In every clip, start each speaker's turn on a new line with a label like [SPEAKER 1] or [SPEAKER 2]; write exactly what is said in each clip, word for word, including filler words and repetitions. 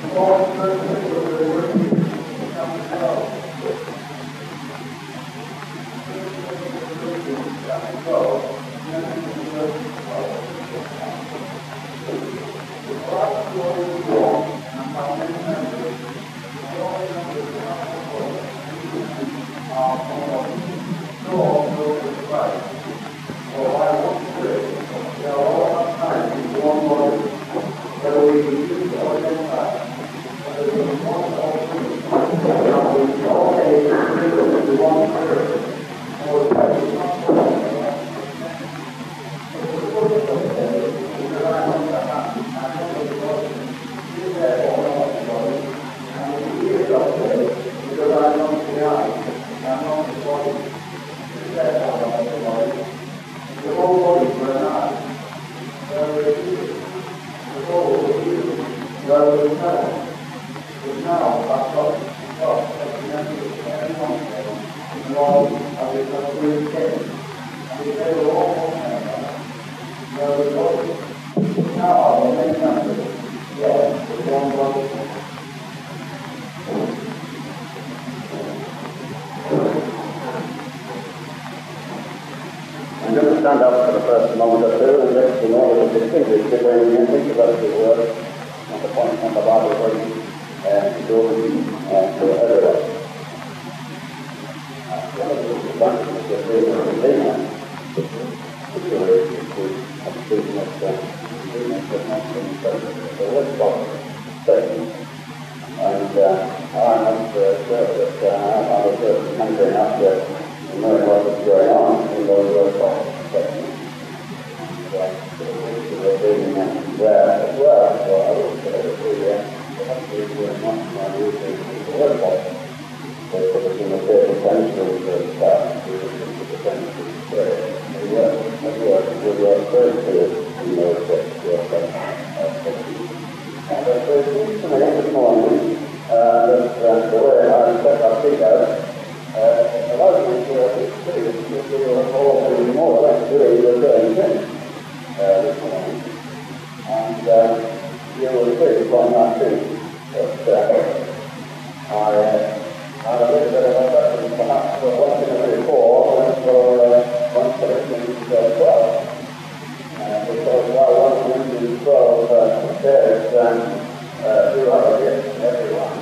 [SPEAKER 1] I'm going to stand up for the first moment or two and just in order to distinguish between the intellectual work and the point on the Bible verse and doing and the other way. One of the advantages of being a container, particularly is the observation of the containers of not being present. So let's talk statement. And uh, I must uh, say that uh, I was uh, hungry enough to knowing what was going on in those workshops. There as well, so I would say that we were not my using the workshop. So there was in a certain potential of staff, we were in the potential of prayer. We were, we were, we were very clear in those workshops. And so it seems to me this morning that the way I set our feet out, Uh, a lot of people are we were all doing more or less doing the same thing uh, this morning. And uh, you will see from that too that uh, I uh, had a little bit of a preference perhaps for watching it before and for uh, one Corinthians twelve. Uh, because while one Corinthians twelve uh, says um, uh, who are against everyone,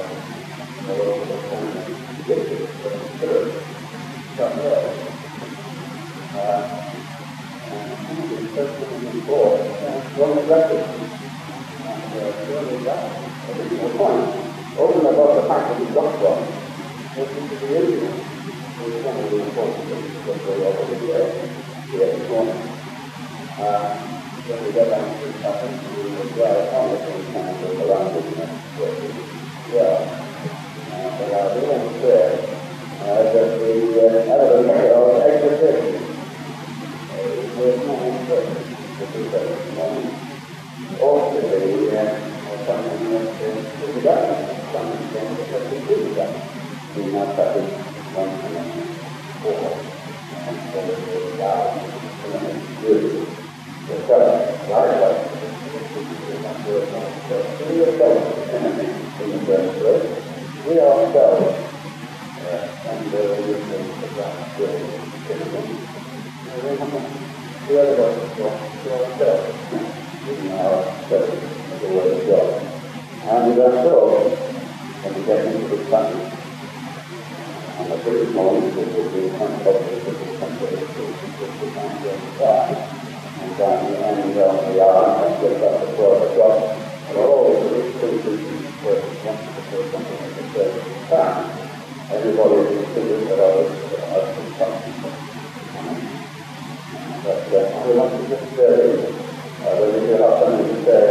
[SPEAKER 1] gifted from the Spirit, from there. Uh, and in First Timothy four, one of records, and really that original point, over and above the fact that he got from, was into the Indian, which is one of the important things that we already read here this morning. Uh, when we get down to this topic, we will dwell upon it in terms of the language next week. Yeah. But I do want to say uh, that the uh, evidence of exorcism is not important to do that this morning. Also, the uh, something that is done, something that is done in that passage one and four. And so it is down and it's good. The seven, likewise, we are both in the first verse. We ourselves, uh, and the reason for that will be we are the to ourselves, in our study of the Word of God. And so, when we get into this passage, and the first morning we will be contemplating the contemplation of the kind of God, and then the end of the hour, and just after twelve o'clock, and all the things for something like the third time. Everybody is considered that I was something. But uh, we want to just say, uh, when you have something to say,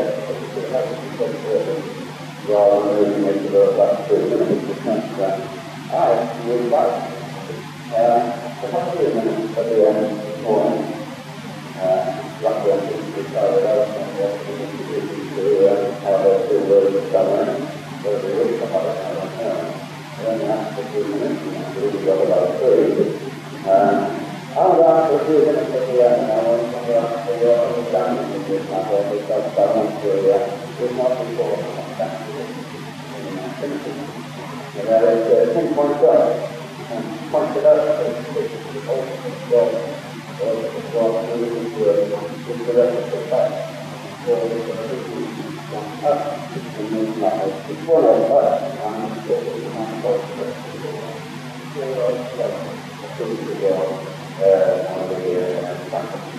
[SPEAKER 1] rather than moving into the last three minutes of the I would like uh, to have three minutes at the end this morning. Uh, Black Rangers decided out and what we need to do to have those two words somewhere. But we really come out of that one now. And then after two minutes, we got about three. Uh, I'll ask for two minutes at the end. I want to ask for your understanding of this matter because I want to, uh, it's not important. in uh, Timothy. And that is uh, ten twenty-seven. And pointed out that the whole God, God moving with the rest of the fact. So this is one up, and then not it's one of us, and it's not close to it. So it's like a pretty good deal, uh, on the uh, back of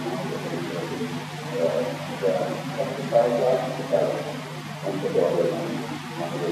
[SPEAKER 1] the exercise life, and the God on the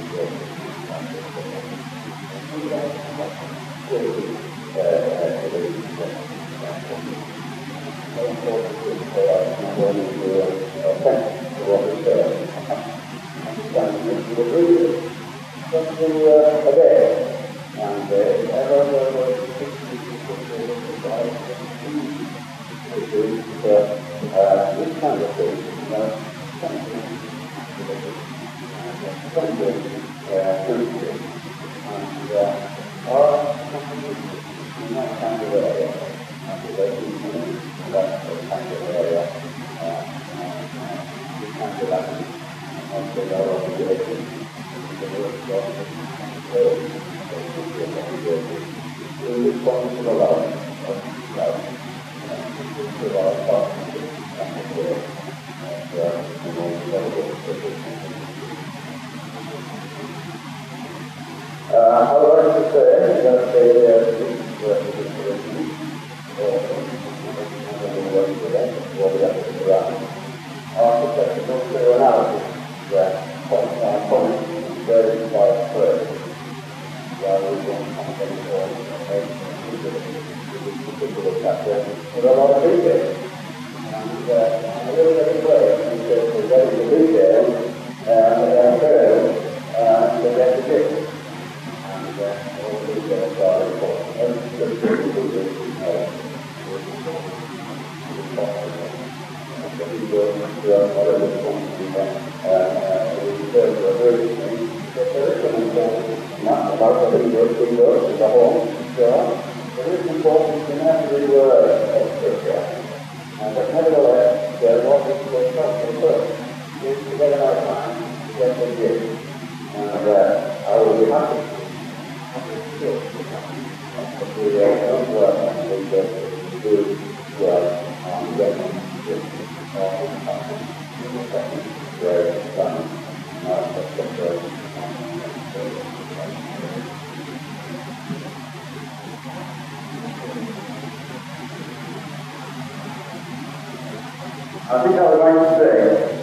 [SPEAKER 1] I think I would like to say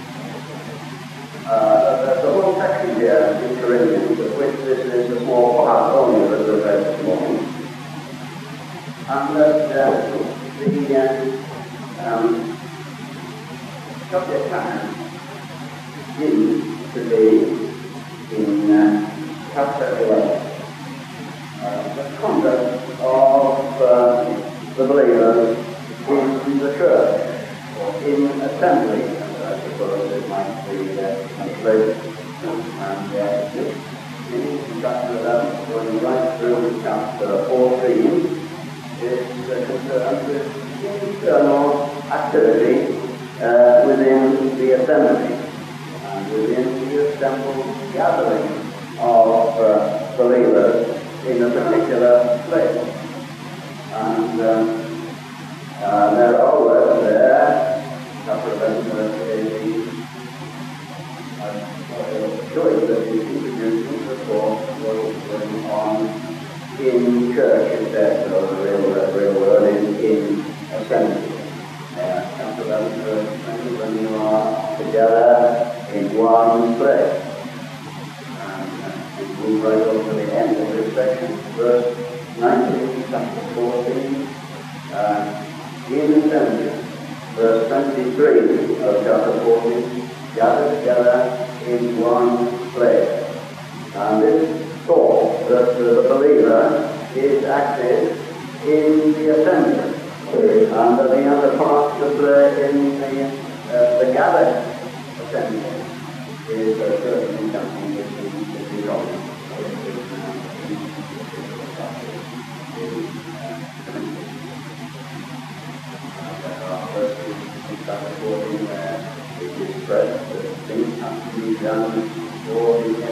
[SPEAKER 1] uh, that the whole section here in Corinthians, of which this is a small part only that we've read this morning, and that uh, the uh, um, subject matter is to be in uh, chapter eleven. Uh, the conduct of uh, the believers in the church, in assembly, I suppose it might be uh, translated, and uh, in chapter eleven, going right through chapter fourteen, is uh, concerned with internal activity uh, within the assembly, and within the assembled gathering of uh, believers in a particular place. And uh, uh, there are always there represent the choice that is introduced before going on in church, et cetera, or the real, real word in, in assembly. When you are together in one place. And we move right over to the end of this section, verse nineteen, chapter fourteen, uh, in assembly. Verse twenty-three of chapter fourteen, gathered together in one place. And this thought that the believer is active in the assembly, and that the other part to play in the, uh, the gathered assembly is uh, certainly something that needs to be wrong. Chapter fourteen, where it is expressed that things have to be done for the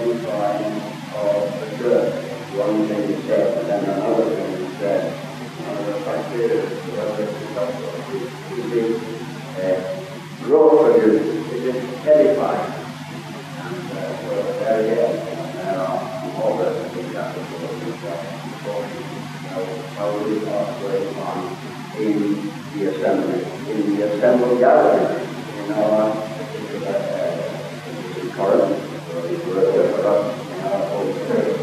[SPEAKER 1] gathering. You know, uh, in Corinth, or we were for us in our Holy Spirit.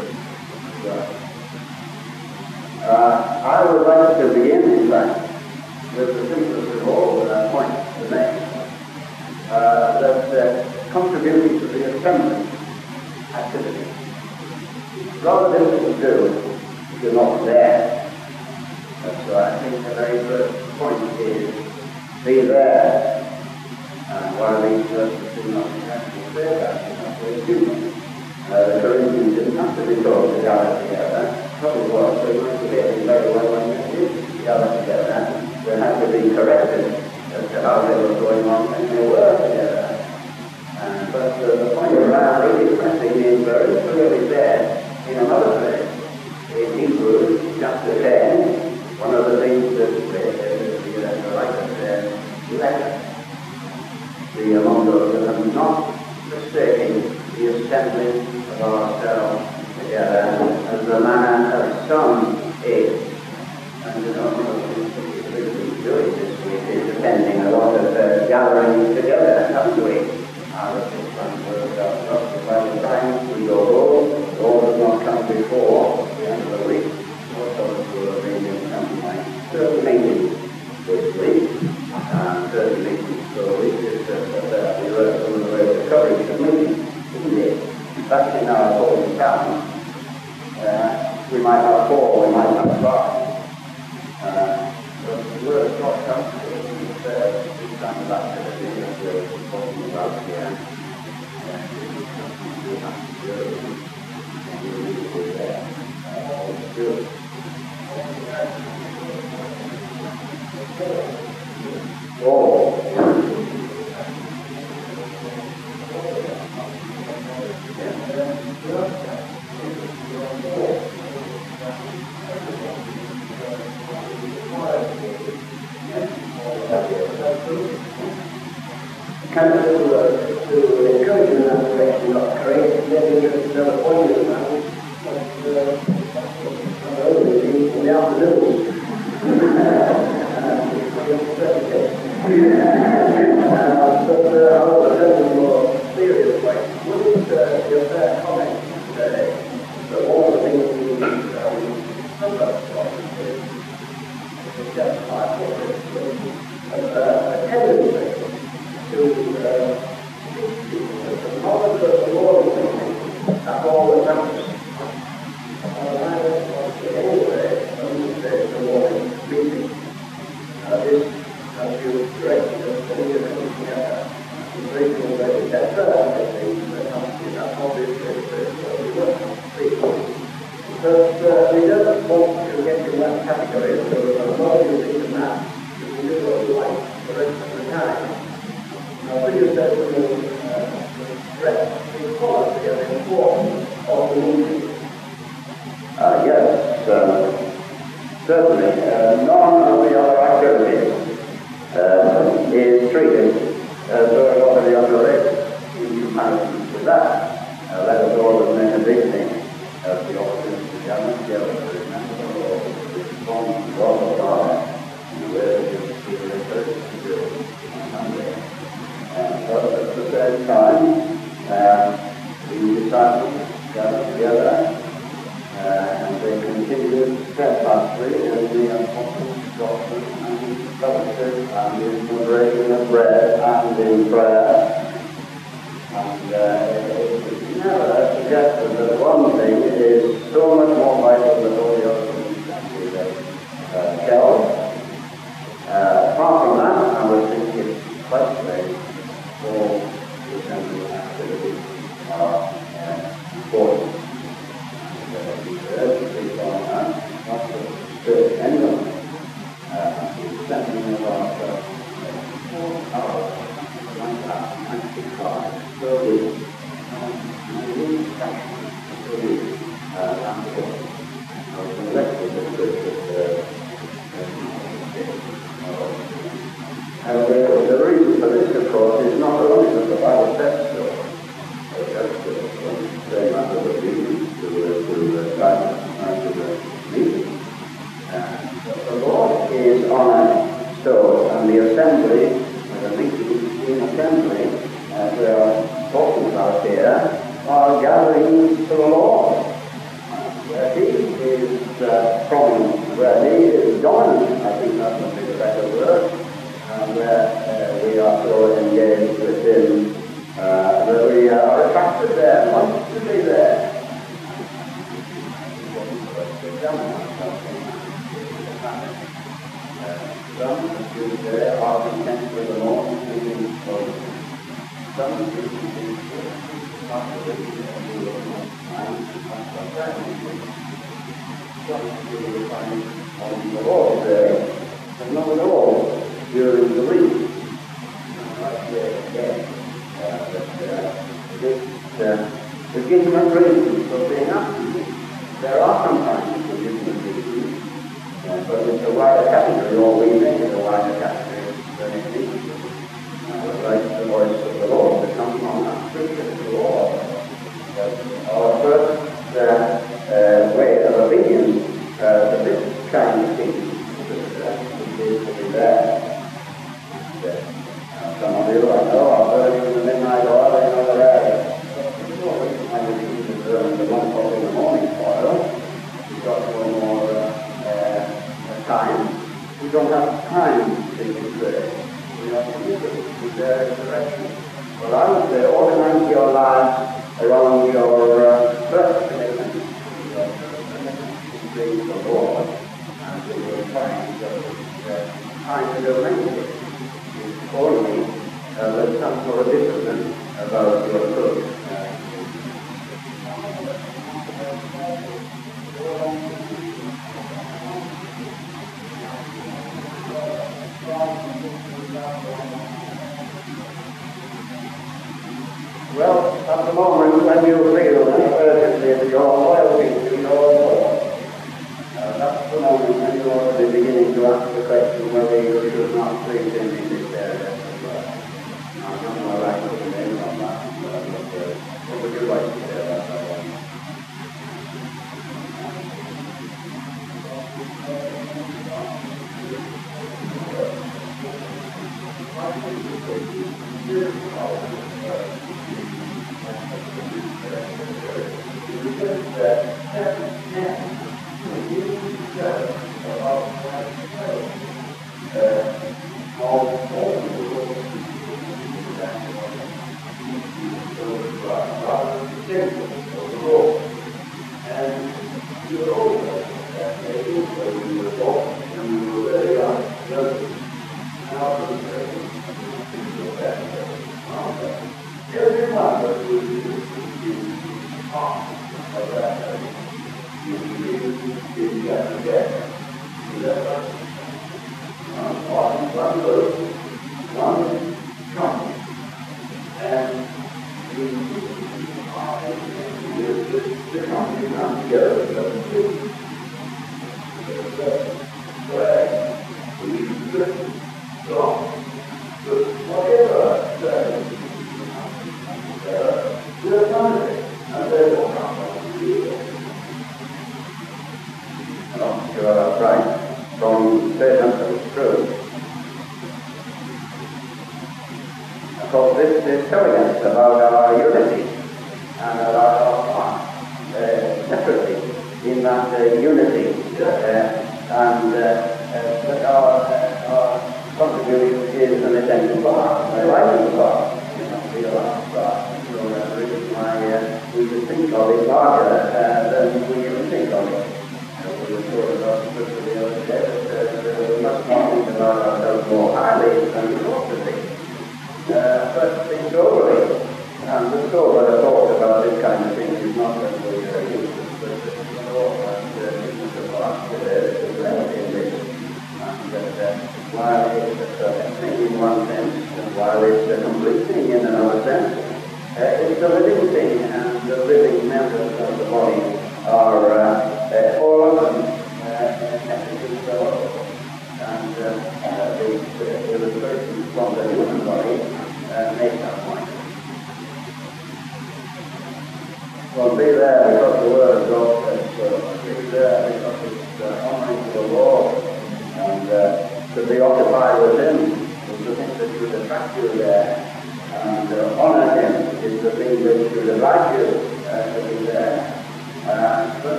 [SPEAKER 1] Uh, I would like to begin, in fact, with the simplest of all uh, points to make. Uh, that uh, contributing to the assembly activity. Rather difficult to do if you're not there. Uh, so I think the very first point is be there. And while these verses do not actually say that, it's not very human. Uh, the Corinthians didn't have to be told to gather together. Probably was, they weren't behaving very well when they did gather together. They had to be corrected as to how they were going on, and they were together. Uh, but uh, the point around really pressing is very clearly there in another place. In Hebrews chapter ten, one of the things that uh, the, uh, the writer said, let us be among those that have not forsaken the assembly of ourselves together as the manner of some is. And you know, one of the things that we've really doing this week is attending a lot of uh, gatherings together, haven't we? Our one works out by the time we go home, all does not come before the end of the week. Most of us will have been in something like thirty meetings this week, and thirty meetings per week is uh, we were some of the way of coverage of meetings, isn't it? Back in our home town, uh, we might have four, we might have five. Uh, but the word not comes to us is uh, this kind of activity that we're talking about here. And this is something we have to do, and we need to be there. Uh, all to do it. Oh, kind of to, uh, to encourage you in that direction, not correct, maybe another point is now, but uh, only in the afternoons. uh, but uh, I want to tell you more serious point. Wouldn't uh, your fair comment today that all the things we um, is just my a tendency to uh, the knowledge of the Lord is something that's all that matters. Uh, I don't want to anyway understand the morning meeting. Uh, this, as you corrected us, when you're coming together, the breaking away, that's uh, things that comes in that obviously what we want to speak. But uh, we don't want to get in that category, so as long as you think of that, you can do what you like the rest of the time. Now, when you said to me, uh, stress, the quality and the importance of the meeting. Uh, yes, uh, certainly. Uh, none of the other activities uh, is treated as though it ought to be underrated in comparison with that. Uh, let us always make a big thing of the opportunity to gather together to remember the Lord, to respond to God the Father in the way that you feel encouraged to do on Sunday. Uh, but at the same time, uh, the disciples gather together uh, and they continue steadfastly in the apostles' doctrine and in fellowship and in the breaking of bread and in prayer. And uh, it's never suggested that one thing is so much more vital than all the other things that we uh, tell. Uh, apart from that, I would think it's quite strange all the assembly activities are uh, important. And uh, we urge people on that, not to disturb anyone. Uh, the assembly of ourselves four hours, one thousand ninety-five, per week, and we section per week, and so I was elected as the And uh, the reason for this, of course, is not only that the Bible says so, but that's the same matter that we use to, uh, to uh, guide us to the meeting. Uh, but the Lord is honoured so, and the assembly, the are gathering to the Lord, where He is uh, prominent, where He is dominant, I think that would be the better word, and where uh, we are so engaged with Him uh, that we are attracted there, want to be there. Some who there are content with the Lord, living for some who think not to live in the mind, some who find on the Lord there, and not at all during the week. Right here again, uh, that uh, this uh, legitimate reasons for being absent. There are sometimes legitimate reasons. Uh, but it's a wider category, or we make it a wider category than it needs to be. Uh, like the voice of the Lord that comes from that scripture to the Lord. Uh, our first uh, uh, way of obedience uh, to this kind of thing is to be there. And, uh, some of you I know are burning in the midnight oil in other areas. It's always kind of easy to burn the one o'clock in the morning oil. You've got one more uh, time. We don't have time to think it through. We have to use it with their direction. Well, I would say organize your life around your uh, first commitment. Your first commitment to bring the Lord, and you will find that uh, time to do anything is only uh, with some sort of discipline about your approach. Well, at the moment, when you feel urgently that you're loyalty to your Lord, uh, that's the moment when you ought to be beginning to ask the question whether you should not please Him in this area as well. I'm not going to like to put in on that, but uh, what would you like to say about that one?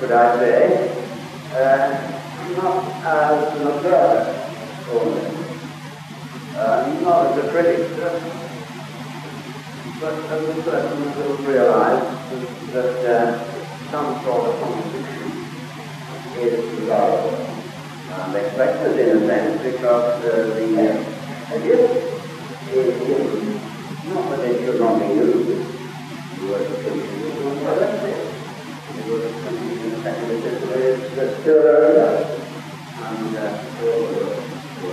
[SPEAKER 1] should I say, uh, not as an observer only, uh, not as a critic, but as a person who realized that uh, some sort of contradiction is desirable and expected in a sense, because uh, the uh, gift is given, not that it should not be used. The word of Christian is not correctly. The word of Christian in a sense is the still earlier and uh, all the work.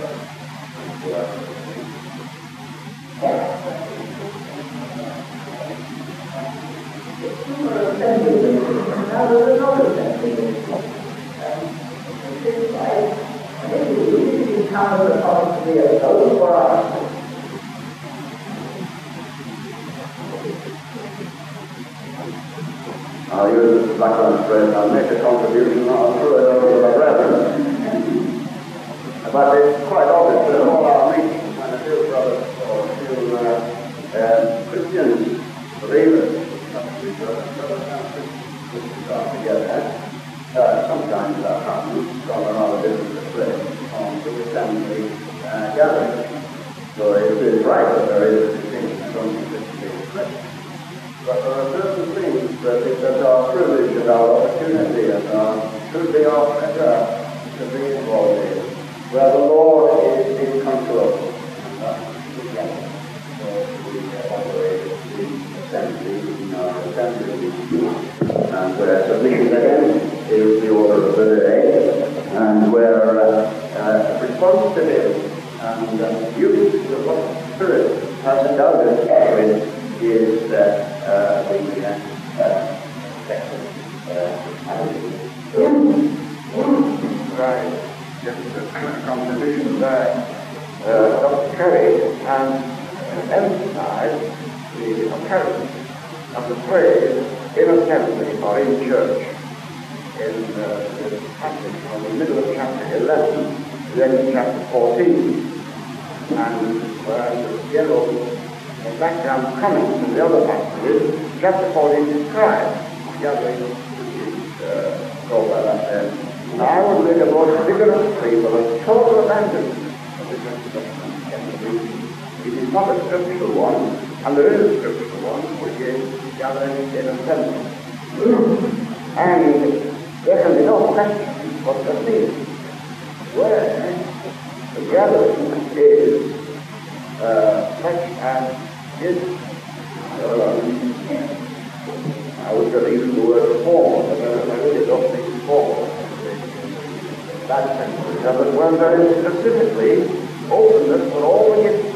[SPEAKER 2] Now there is another sense. It's like, I think we usually encounter the point to be a soul for us.
[SPEAKER 1] I'll use this background phrase, I'll make a contribution, not through it over the brethren. But it's quite obvious that all our meetings, when a few brothers or a few uh, uh, Christians, believers, together, uh, sometimes that happens from a rather different place on the assembly uh, gathering. So it is right that there is a distinction from the Christian. But there are certain things that, that are privilege and our opportunity and uh, should be our pleasure to be involved in, where the Lord is in control. And that's together. So we operate in assembly, in our assembly, and where submission again is the order of the day, and where uh, uh, responsibility and uh, use of the Holy Spirit has endowed us with is uh, uh, the uh, second uh, attitude. Right. Just a contribution there. Uh, Doctor Curry has emphasized the occurrence of the phrase in assembly or in church in uh, the passage from the middle of chapter eleven to the end of chapter fourteen. And whereas the general background comments in the other passages, chapter fourteen describes gathering which is uh, called by that name. And I would make a most vigorous plea for a total abandonment of this expression. It is not a scriptural one, and there is a scriptural one, which is gathering in assembly. And there can be no question what that means. Where the gathering is uh, such as is, uh, I would have used the word form, but I really don't think form. That sense, but when there is specifically openness for all the gifts,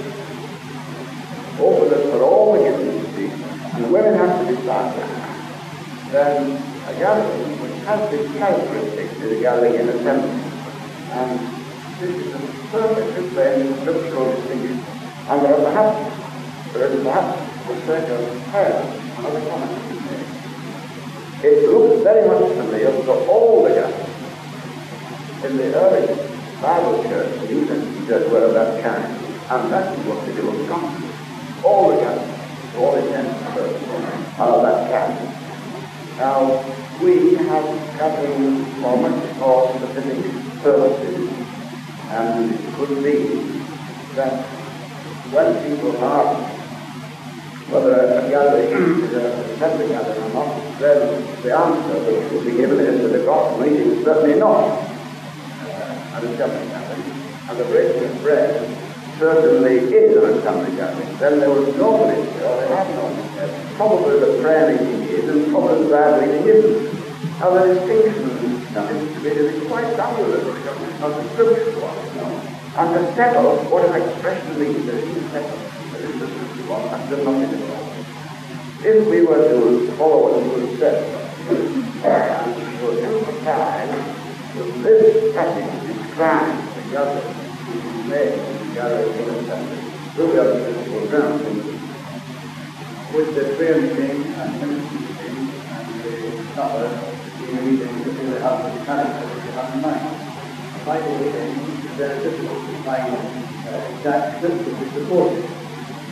[SPEAKER 1] openness for all the gifts, and women have to be started, then a gathering which has this characteristic is a gathering in assembly. And this is a perfectly plain scriptural distinction. And there are perhaps, there is perhaps the sake of prayer and other comments to be made. It looks very much to me as though all the gatherings in the early Bible church, the New Testament church, were of that kind. And that is what they do with God. All the gatherings, all intents and purposes, are of that kind. Now, we have gatherings for much more specific purposes, and it could be that when people ask whether a gathering is an assembly gathering or not, then the answer that should be given is that a gospel meeting is certainly not uh, an assembly gathering, and the breaking of bread certainly is an assembly gathering. Then there was no ministry, or they have no ministry. Probably the prayer meeting is, and probably the prayer meeting isn't. Now the distinction seems to be to be quite valuable because it's not a scriptural one, you know. And to settle what an expression means, there is a settle, there is a scriptural one, and there's nothing at all. If we were to follow what you have said, and to emphasize that this passage describes the gathering which is made in the gathering in assembly, through the other physical ground, with the prayer meeting and ministry meeting and the supper, the meeting that they have the character that they have in mind. Bible reading is very difficult to find uh, exact scripture to support it.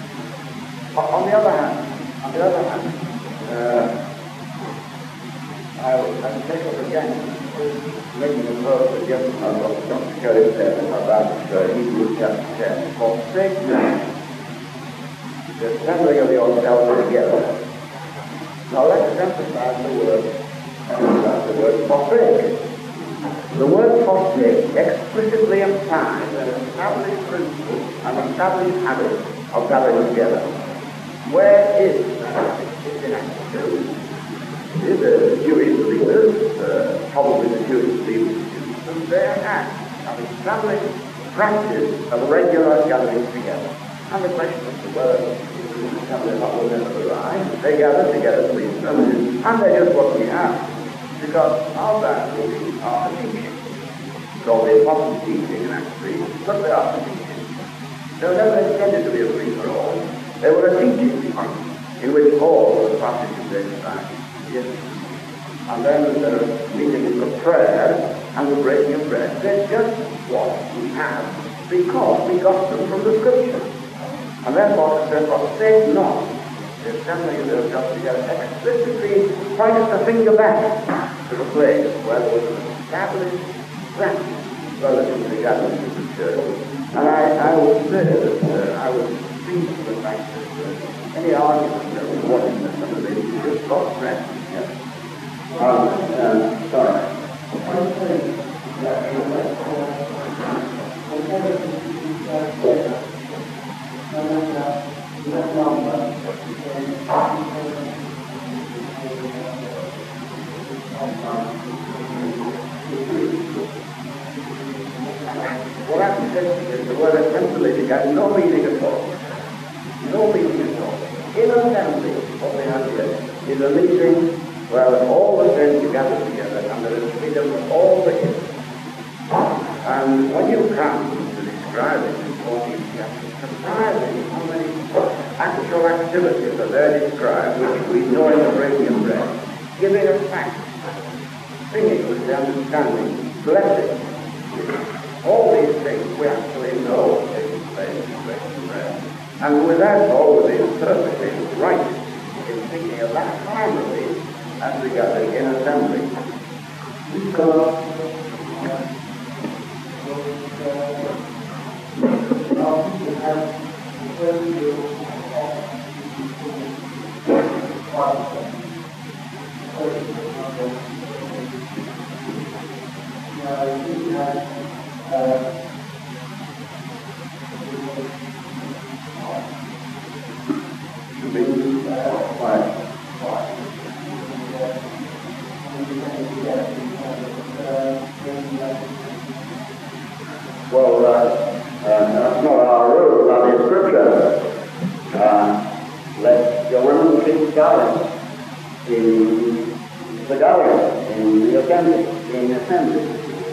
[SPEAKER 1] On the other hand, on the other hand, uh, I will take up again, making a verse again from Doctor Kelly said about uh, Hebrews chapter ten. Forsake not the assembling of yourselves together. Now let's emphasize the word, emphasize the word forsake. The word forsake explicitly implies an established principle, an established habit of gathering together. Where is that? It's in Acts two. The Jewish believers, uh, probably the Jewish believers, and their acts have established practice of regular gathering together. And the question is whether they're not within the line. They gather together to read sermons, and they're just what we have. Because our that will be our teaching. So the apostles' teaching in Acts three, but they are the teaching. They were never intended to be a free for all. They were a teaching point in which all the participants are. Yes. And then the meetings of prayer and the breaking of bread. They're just what we have because we got them from the Scripture. And therefore, therefore, forsake not the assembly of themselves together. Explicitly points the finger back to the place where there was an established practice relative to the gathering of the church. And I, I would say that uh, I would speak to the fact that uh, any argument that was wanting that some of this is just lost practice. Yes. Um, uh, sorry. One thing that you might call whatever is said, no matter what number, what I'm suggesting is the word assembly has no meaning at all. No meaning at all. In assembly, what we have here is a meeting where all the saints gather together and there is freedom for all the hymns. And when you come to describe it in fourteen chapters, it's surprising how many actual activities are there described which we know in the breaking of bread, giving us thanks, singing with the understanding, blessing. All these things we actually know taking place in the breaking of bread. And without all of these perfectly right in thinking of that family as we gather in assembly. Because Well, uh, uh, that's not our rule, that is Scripture. Uh, let your women keep gathering in the gathering, in the assembly, in the assembly.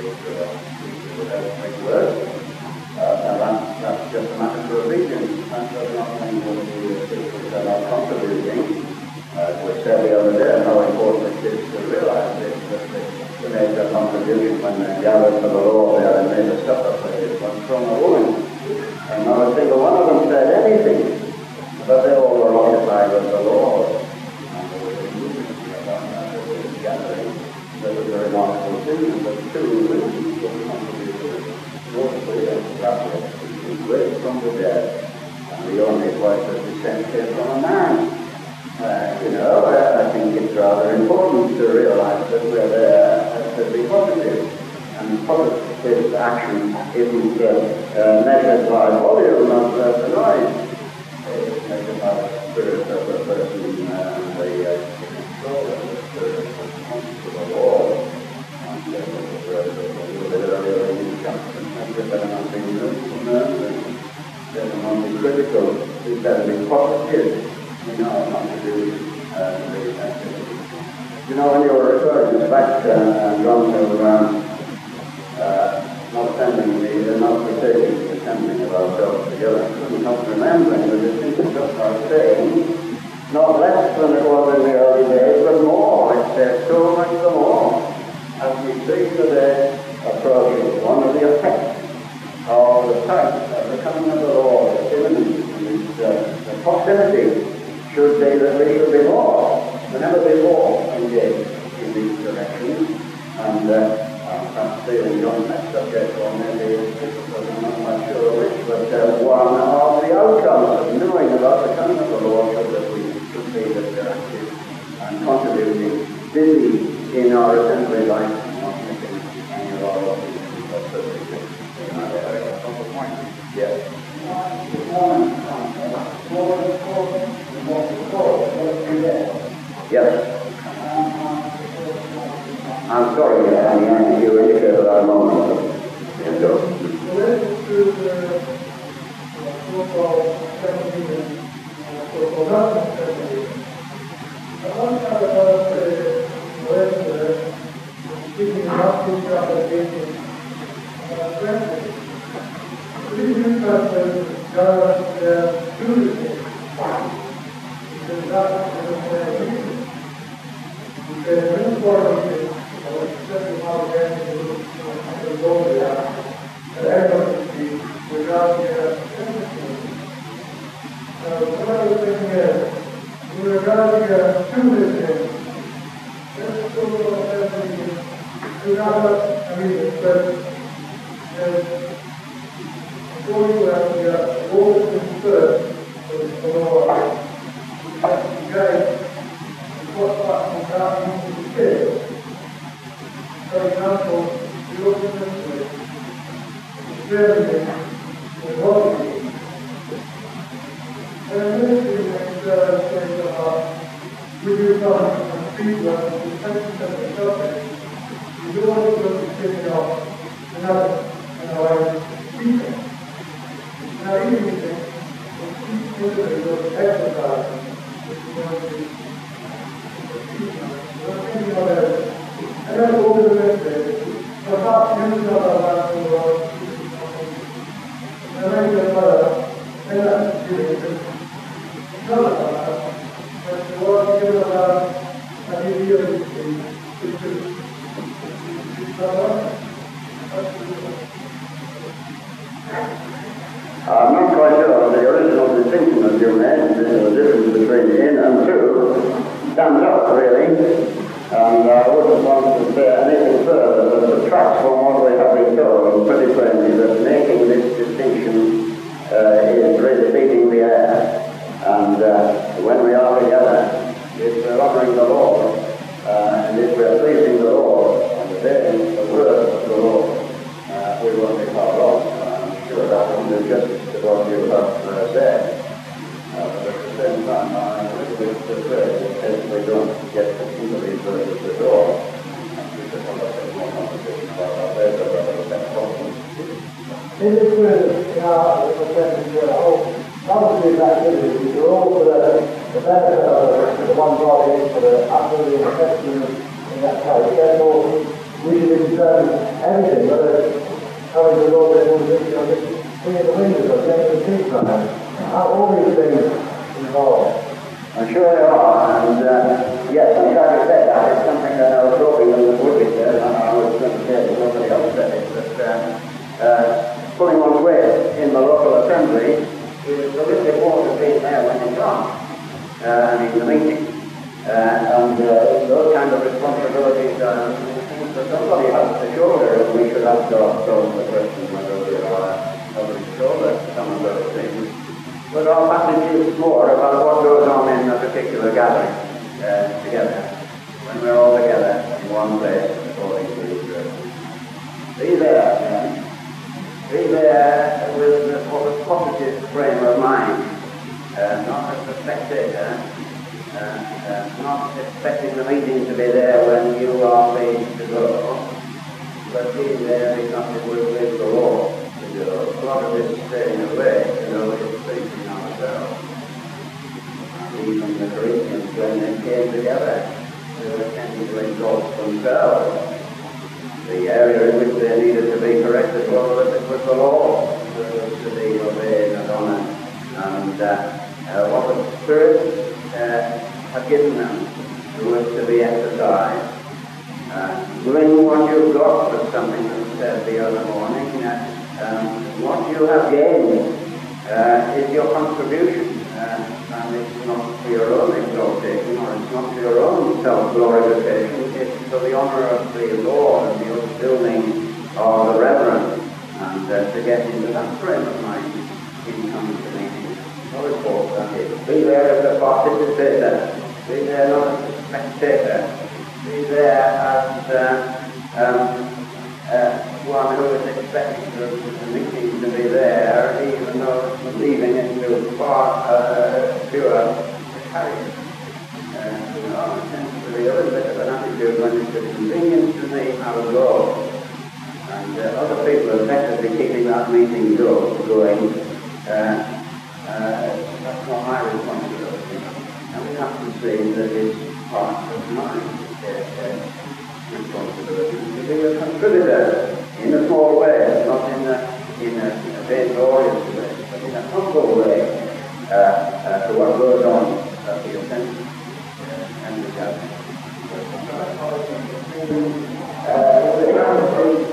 [SPEAKER 1] Word. Uh, that's, that's just a matter of obedience. That does not mean that the Christians are not contributing. As we said the other day, how important it is to realize this, that the to make their contribution when they gather for the Lord, they are made a supper for His one from a woman. And not a single one of them said anything, but they all were occupied with the Lord. And there was a movement about that, there was a gathering. That was a remarkable thing, but two women were contributed, mostly as Catholics, who raised from the dead, and the only voice of dissent came from a man. Uh, you know, I, I think it's rather important to realize that we're there to be positive, and positive action isn't uh, uh, measured by volume of uh, the noise. It's measured by the spirit of the person uh, and the uh, control of the spirit response to the Lord. And uh, a little bit earlier in the chapter, and we're better not be nervous, better not be critical, we better be positive. You know, not to do uh, the activity. You know, when you were referring back to uh, John to um, uh, not sending the, uh, not forsaking the assembling of ourselves together, and not remembering that the things just are saying, not less than it was in the early days, but more. It says so much the more. As we see today approaching, one of the effects of the time of the coming of the Lord is imminent, and uh, the possibility should be that we should be more than ever before engaged in these directions. And uh, I'm perhaps stealing on that subject, or maybe it's difficult, I'm not quite sure which, but uh, one of the outcomes of knowing about the coming of the Lord should that we should be that we're active and contributing, busy in our assembly life, and not missing any of our offices. That's certainly good. Yes. Yes. I'm sorry, Annie, you indicated that a moment ago. Yes, go.
[SPEAKER 3] Related to the so-called seventeen, so-called nothing seventeen, I want to talk about the related speaking about this application. Granted, these new customers does uh, do the thing. It does not understand reason. Because an important thing, I was expecting how to get to go there, and everyone should be without their empathy. Now, what I was thinking is, with regard to this thing, let's go over everything. Do not, I mean, but before you have the oldest first, for the Lord, you guys, what part of God you need to say. For example, you look at this way, experiment with body. And this thing that says about, we do something from street work, we sense that the subject, you don't want to look at taking off another, you know, like speaking. Now, even if it's individual exercise, which is going to be thinking about it. And then go to the next day. Perhaps you know about the world. And then you go and that's it. Not about that. But the world gives about an idea of the truth.
[SPEAKER 1] I'm not quite sure of the original distinction that you made, the difference between in and through, sums up really. And I wouldn't want to say anything further that subtracts from what we have been told pretty plainly, that making this distinction uh, is really beating the air. And uh, when we are together, if we're honoring the Lord, uh, and if we're pleasing the Lord, and obeying the word of the Lord, uh, we won't be far wrong. I'm sure that won't do justice to what you have uh, said. Uh, but at the same time, I'm a little bit afraid in case we don't get into these verses at all. And we should have a more conversation about that later, but I that's possible.
[SPEAKER 2] In this way, in our representing whole multitude of activities, we're all for the, the benefit of the one body, for the absolute necessity in that case. Therefore, we should be concerned everything, whether it's having the Lord in the vision or just cleaning the windows or getting the teeth from them. All these things involved.
[SPEAKER 1] I'm sure there are, and uh, yes, I'm glad you said that. It's something that I was hoping that would be said, and I was going to say that nobody else said it, but uh, uh, pulling one's weight in the local assembly is a little bit more than being there when it's on, uh, and in the meeting. Uh, and uh, those kind of responsibilities are things that somebody has to shoulder, and we should ask ourselves the question whether we are able to shoulder some of those things. But our passage is more about what goes on in a particular gathering uh, together, when we're all together in one place according to His word. Be there, uh, be there with a positive frame of mind, uh, not as a spectator, uh, uh, not expecting the meeting to be there when you are pleased to go, but be there because it will please the Lord. A lot of this staying away, you know, is facing ourselves. And even the Corinthians, when they came together, they were tending to exalt themselves. The area in which they needed to be corrected was that it was the law that was to be obeyed and honoured. And uh, uh, what the Spirit uh, had given them was to be exercised. Uh, doing what you've got was something that said the other morning. Uh, Um, what you have gained uh, is your contribution, uh, and it's not for your own exaltation or
[SPEAKER 4] it's not for your own self-glorification, it's for the honor of the Lord and the upbuilding of the reverend, and uh, to get into that frame of mind in coming to meetings. What a course that is. Be there as a participator, be there not as a spectator, be there as uh, um, uh, one who is expecting the, the meeting to be there, even though believing into far uh, fewer carriers. Uh, you know, it tends to be a little bit of an attitude when it's a convenience to me, I will go. And uh, other people are better be keeping that meeting go, going. Uh, uh, that's not my responsibility. And we have to see that it's part of my uh, responsibility to be a contributor in a small way, not in a, in a, in a vainglorious way, but in a humble way uh, uh, to what goes on at the assembly uh, and the gathering. Uh, the ground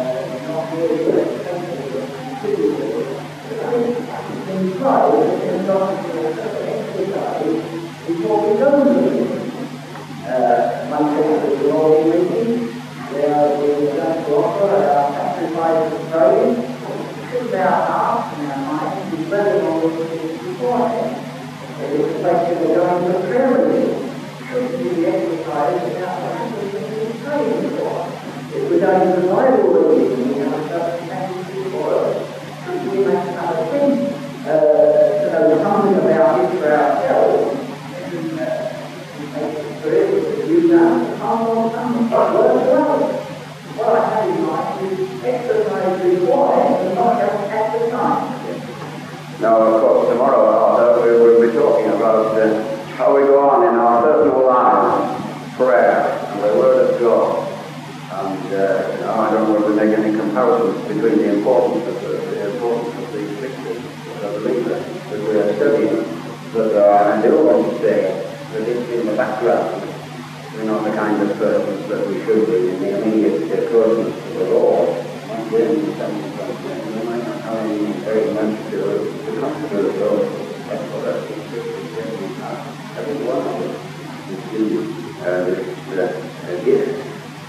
[SPEAKER 2] in pride and not exercise before we go to the meeting. One thing is the Lord meeting, where we have to offer our sacrifice of praise. Should our hearts and our minds be dwelling on these things beforehand? It is a question of going to prayer meeting. Should we exercise without practicing praying for? If we're going to the Bible reading, we have such passage before us. Should we make some attempt uh, to know something about it for ourselves? And uh, make it clear you know, how some well. What I have in mind is exercise beforehand and not just at the time.
[SPEAKER 4] Now, of course, tomorrow, Arthur, we will be talking about uh, how we go on in our personal lives, prayer, and the Word of God. And uh, you know, I don't want to make any comparisons between the importance of the, the importance of these pictures of the believer that we are studying. But uh, I do want to say that it's in the background. We're not the kind of persons that we should be in the immediate closeness to the Lord. Once we're in some we might not have any very much to, to consider the Lord. That's what I think we have. Every one of us is given uh, this uh, gift.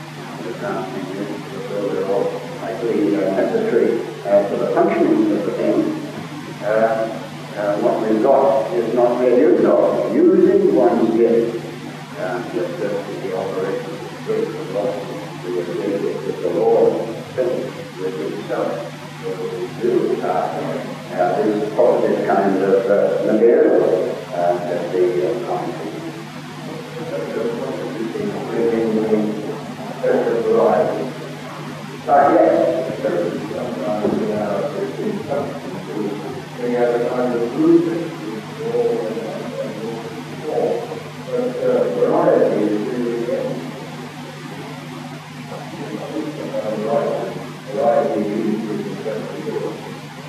[SPEAKER 4] So they're all likely uh, necessary uh, for the functioning of the thing. Uh, uh, what we've got is not made use of. Using one's gift. Uh, just uh, the operation of the Spirit of God. We agree with the Lord, finished with Himself. So we do uh, uh, this positive kind of uh, material uh, that the uh, content. There's a variety. Uh, yes, we have a kind of movement, but uh, variety is really getting. Variety is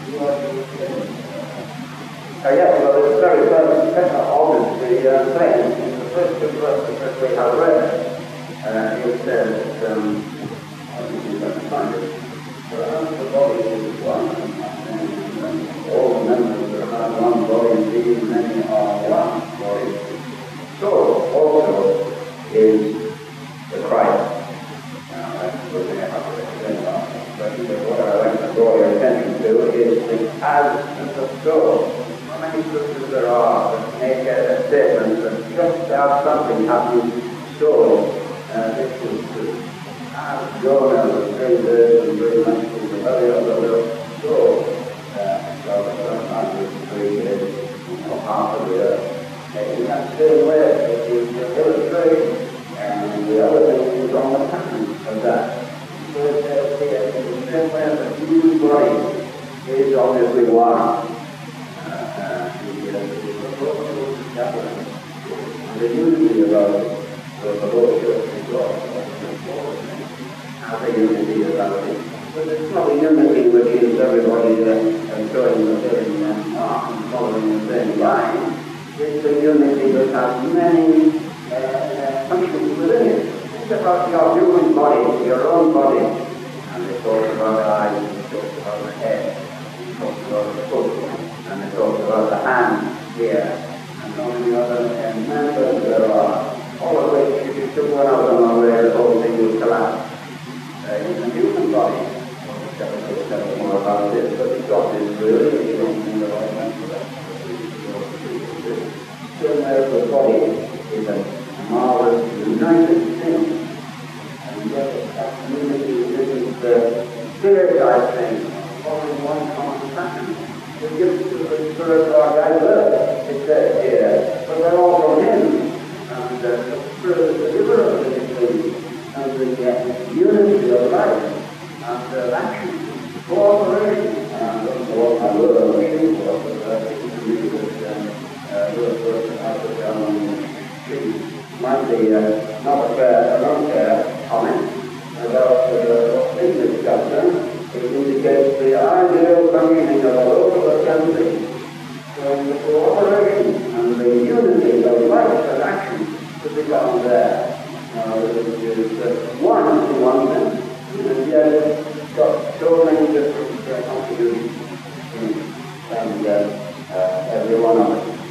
[SPEAKER 4] Uh, yes, well, it's very, very obviously uh, saying in the first two verses that we have read. Uh, it says, um, I think you're going to find it, uh, the body is one, and all the members are one body, indeed many are one body. So, also, is the Christ. Now, that's what we have to explain about. But what I want to draw your attention to is the as and the so. How many scriptures there are that make a statement that just as something happens, so Uh, this is true. As Jonah was three days and three nights in the belly of the whale, so God the Son was three days and half of the earth. In that same way, it is illustrated, and the other thing is on the pattern of that. So it says here, in the same way that the human body is obviously one. Uh, uh, the, uh, the protocol is gathering, and the unity about it. So the Lord Church is God, have a unity about it. But it's not a unity which is everybody uh, showing the same uh, and following the same line. It's a unity that has many uh, uh, functions within it. Think about your human body, your own body. And it talks about the eyes, and it talks about the head, and it talks about the foot, and it talks about the hand here, and all the other uh, members there are. and uh, the Spirit is the giver of living things, and the uh, unity of life, and uh, action, cooperation, and that's what I word on the sheet was, but uh, you can read it, uh, uh, verse, verse, out of down on the sheet. Might be uh, not a fair, a not fair comment about uh, in this chapter. It indicates the ideal functioning of a local assembly, when the cooperation and the unity of life and action to be found there. Now, it is uh, one in one sense, and yet it's got so many different uh, contributions, and uh, uh, every one of them.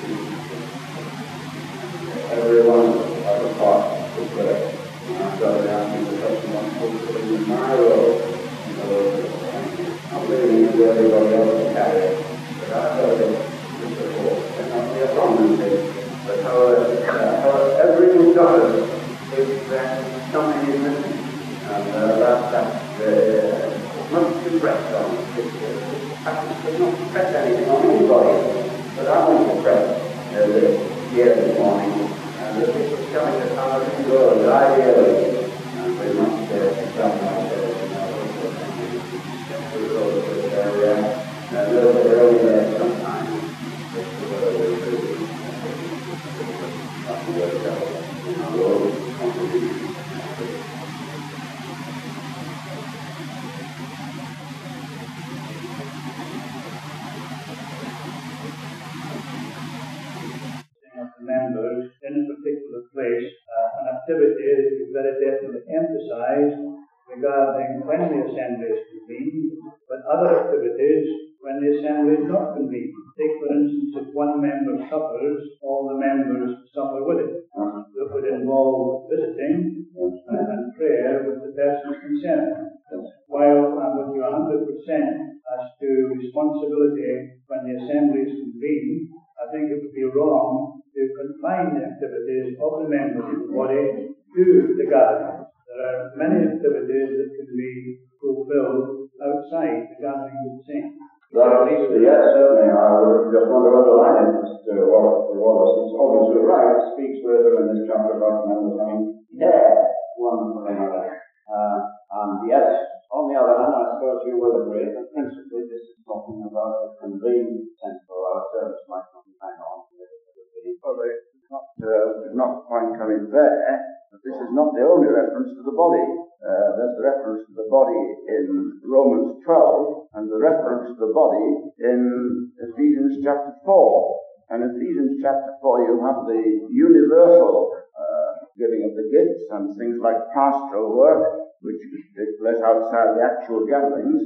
[SPEAKER 4] Everyone has a part to play. And I've got to ask you the question, what's fulfilling in my role? In other words, I'm living in where everybody else can carry it. But I've got to do before. It's not be a prominent thing. But how, uh, how everything does is that something is missing. And uh, that, that uh, must be pressed on. It, it, it's not press anything on anybody. But I want to press uh, this here this morning. And if this is coming to how it goes, ideally, and we must uh, jump out there, you know, we go to this area, a little bit earlier sometimes, just a little bit earlier, not to work out, you know, low contribution.
[SPEAKER 5] Members in a particular place, uh, an activity that is very definitely emphasized regarding when the assembly is convened, but other activities when the assembly is not convened. Take, for instance, if one member suffers, all the members suffer with it. That would involve visiting uh, and prayer with the persons concerned. While I'm with you one hundred percent as to responsibility when the assembly is convened, I think it would be wrong to confine the activities of the members of the body to the gathering. There are many activities that can be fulfilled outside the gathering of the saints.
[SPEAKER 1] That is, yes, certainly. I would just want to underline it as to what Wallace is obviously right. It speaks further in this chapter about members having care one for another. Uh, and yes, on the other hand, I suppose you will agree that principally this is talking about the convened sense of our service might not be hang on. Well, it's not, uh, not quite coming there, but this is not the only reference to the body. Uh, there's the reference to the body in Romans twelve, and the reference to the body in Ephesians chapter four. And in Ephesians chapter four, you have the universal uh, giving of the gifts and things like pastoral work, which take place outside the actual gatherings,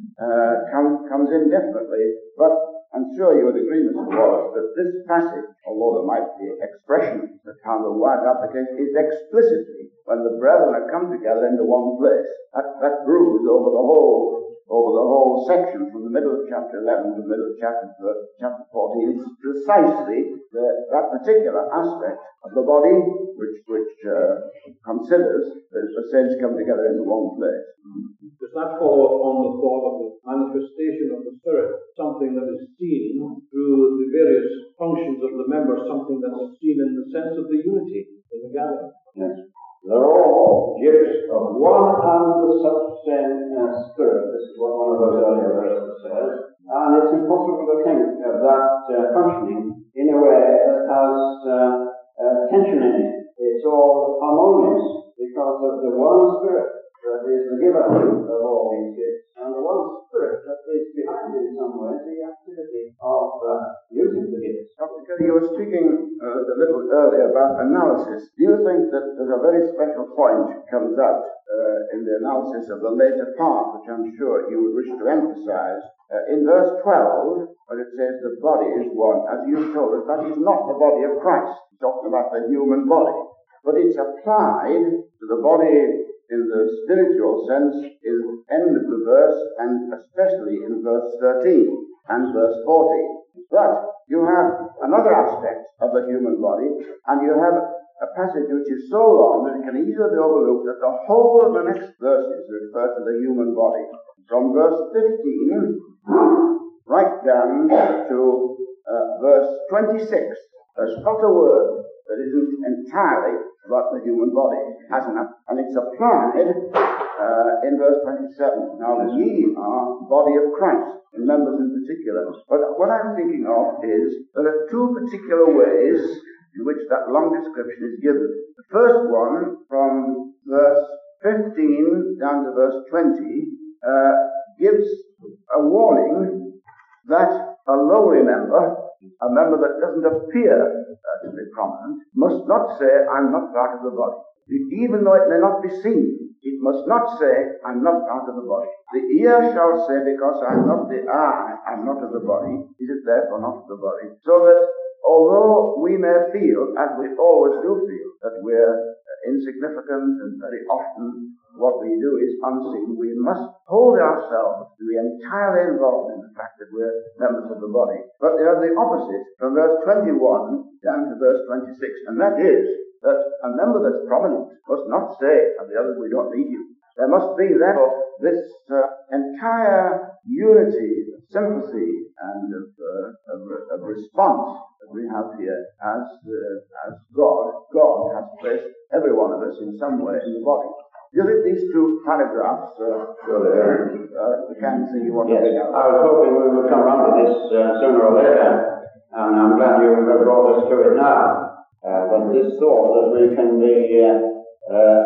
[SPEAKER 1] uh, come, comes in definitely. But I'm sure you would agree, Mister Wallace, that this passage, although there might be expressions that have a wide application, is explicitly when the brethren have come together into one place. That, that broods over the whole over the whole section from the middle of chapter eleven to the middle of chapter chapter fourteen. It's precisely the, that particular aspect of the body which which uh, considers that the saints come together into one place.
[SPEAKER 6] Does that follow upon the thought of the manifestation of the Spirit, something that is seen through the various functions of the members, something that is seen in the sense of the unity in the gathering?
[SPEAKER 1] Yes. They're all gifts of one and the self-same uh, Spirit. This is what one of those earlier verses says. And it's impossible to think of that uh, functioning in a way that has uh, uh, tension in it. It's all harmonious because of the one Spirit that is the giver of all these gifts, and the one Spirit that is behind in some way the activity of uh, using the gifts. Doctor Kelly, you were speaking uh, a little earlier about analysis. Do you think that there's a very special point that comes out uh, in the analysis of the later part, which I'm sure you would wish to emphasize? Uh, in verse twelve, where it says the body is one, as you've told us, that is not the body of Christ. It's talking about the human body. But it's applied to the body in the spiritual sense in the end of the verse, and especially in verse thirteen and verse fourteen. But you have another aspect of the human body, and you have a passage which is so long that it can easily be overlooked that the whole of the next verses refer to the human body. From verse fifteen right down to uh, verse twenty-six, there's not a word that isn't entirely about the human body, hasn't it? And it's applied uh, in verse twenty-seven. Now, ye are body of Christ, and members in particular. But what I'm thinking of is there are two particular ways in which that long description is given. The first one, from verse fifteen down to verse twenty, uh, gives a warning that a lowly member, a member that doesn't appear uh, to be prominent, must not say, I'm not part of the body. Even though it may not be seen, it must not say, I'm not part of the body. The ear shall say, because I'm not the eye, I'm not of the body, is it therefore not of the body? So that although we may feel, as we always do feel, that we're insignificant and very often what we do is unseen, we must hold ourselves to be entirely involved in the fact that we're members of the body. But they are the opposite from verse twenty-one down to verse twenty-six, and that is that a member that's prominent must not say, and the others, we don't need you. There must be, therefore, this uh, entire unity of sympathy and of, uh, of, of response that we have here as, uh, as God. God has placed every one of us in some way in the body. You look at these two paragraphs, uh, uh, the kind of thing you want
[SPEAKER 4] yes,
[SPEAKER 1] to bring out.
[SPEAKER 4] I was hoping we would come round to this uh, sooner or later, and I'm glad you have brought us to it now. Uh, but this thought that we can be uh, uh,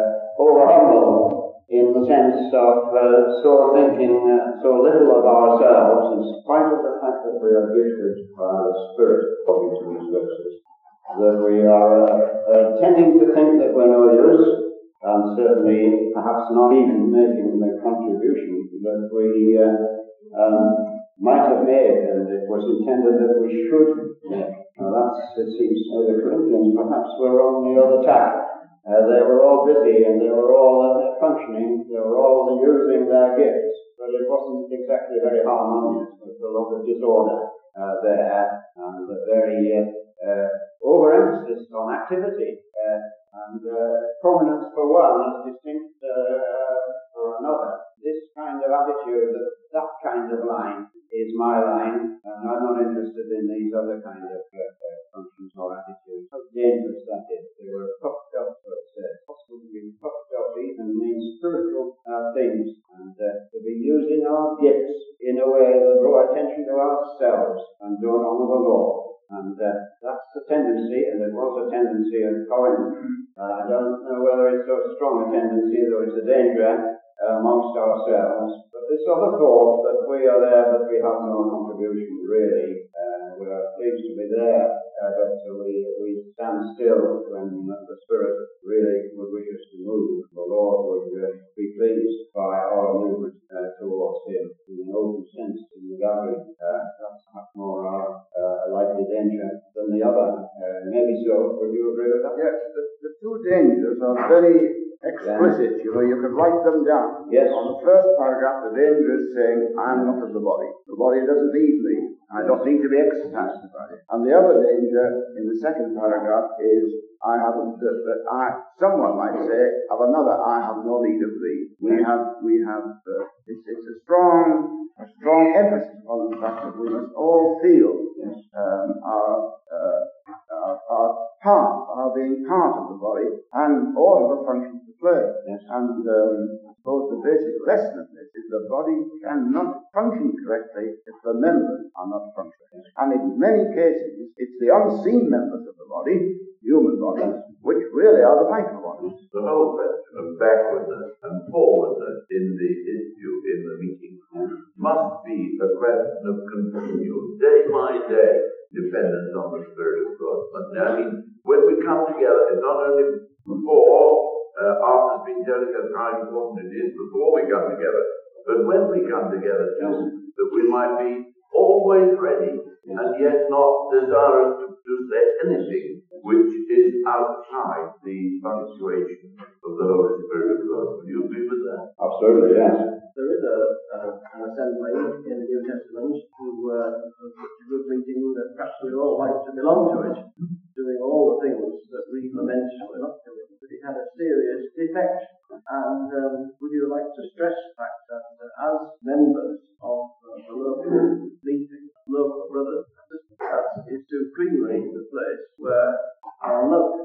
[SPEAKER 4] over-humble in the sense of uh, so thinking uh, so little of ourselves, in spite of the fact that we are gifted by the Spirit, according to these verses, that we are uh, uh, tending to think that we're no use, and certainly perhaps not even making the contribution that we uh, um, might have made, and it was intended that we should make. Now that's, it seems, uh, the Corinthians perhaps were on the other tack. Uh, they were all busy and they were all uh, functioning, they were all using their gifts, but it wasn't exactly very harmonious. There was a lot of disorder uh, there, and a very uh, uh, overemphasis on activity. Uh, and uh, prominence for one is distinct uh, for another. This kind of attitude, that that kind of line is my line, and I'm not interested in these other kind of uh, uh, functions or attitudes. How dangerous that is. They were puffed up, so it says, possible to be puffed up even in spiritual uh, things, and uh, to be using our gifts in a way that draw attention to ourselves and don't honor the Lord. And uh, that's the tendency, and it was a tendency in Corinth. Uh, I don't know whether it's so strong a tendency, though it's a danger uh, amongst ourselves. But this other thought that we are there, but we have no contribution, really. Uh, we are pleased to be there, uh, but uh, we, we stand still when the Spirit really would wish us to move. The Lord would uh, be pleased by our movement uh, towards Him in an open sense in the gathering. Uh, that's much more our uh, likely danger than the other. Uh, maybe so. Would you agree with that?
[SPEAKER 1] Yes, the, the two dangers are very explicit. Yeah. You know, you can write them down.
[SPEAKER 4] Yes.
[SPEAKER 1] On the first paragraph, the danger is saying, I'm not of the body. The body doesn't need me. I don't need to be exercised about it. And the other danger in the second paragraph is, I have that, that I, someone might say of another, I have no need of thee. We have, we have, uh, it's, it's a strong, a strong emphasis on the fact that we must all feel um, our, uh, our, our part, our being part of the body, and all of the functions to play.
[SPEAKER 4] Yes.
[SPEAKER 1] And um, I suppose the basic lesson of this is the body cannot function correctly if the members are not functioning. And in many cases, it's the unseen members of the body, human bodies, which really are the vital ones.
[SPEAKER 7] The whole question of backwardness and forwardness in the issue in the meeting must be a question of continual, day by day, dependence on the Spirit of God. But I mean, when we come together, it's not only before, uh, after it's been telling us how important it is before we come together, but when we come together too, that we might be always ready and yet not desirous to, to say anything which is outside the punctuation of the Holy Spirit of God. Would you agree with that?
[SPEAKER 4] Absolutely, yes.
[SPEAKER 8] There is a, uh, an assembly in the New Testament who uh, such a good meeting that perhaps we'd all like to belong to it, doing all the things that we lament we're not doing. But it had a serious defect. And um, would you like to stress the fact that uh, as members of uh, the local meeting, local brothers, that is supremely the place where our love